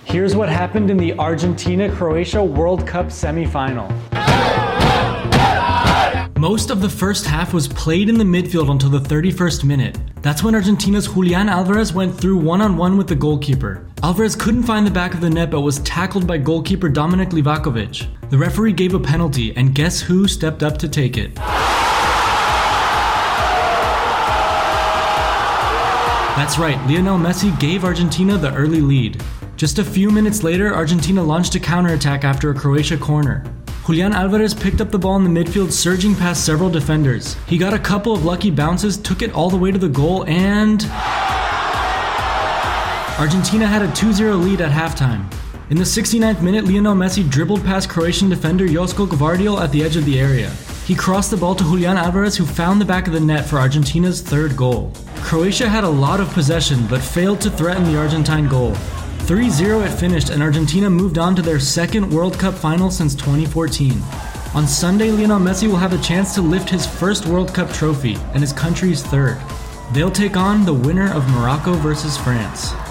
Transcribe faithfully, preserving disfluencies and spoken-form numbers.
Here's what happened in the Argentina-Croatia World Cup semifinal. Most of the first half was played in the midfield until the thirty-first minute. That's when Argentina's Julián Álvarez went through one-on-one with the goalkeeper. Álvarez couldn't find the back of the net but was tackled by goalkeeper Dominik Livakovic. The referee gave a penalty, and guess who stepped up to take it? That's right, Lionel Messi gave Argentina the early lead. Just a few minutes later, Argentina launched a counterattack after a Croatia corner. Julián Álvarez picked up the ball in the midfield, surging past several defenders. He got a couple of lucky bounces, took it all the way to the goal, and Argentina had a two zero lead at halftime. In the sixty-ninth minute, Lionel Messi dribbled past Croatian defender Josko Gvardiol at the edge of the area. He crossed the ball to Julián Álvarez, who found the back of the net for Argentina's third goal. Croatia had a lot of possession, but failed to threaten the Argentine goal. three zero it finished, and Argentina moved on to their second World Cup final since twenty fourteen. On Sunday, Lionel Messi will have a chance to lift his first World Cup trophy and his country's third. They'll take on the winner of Morocco versus France.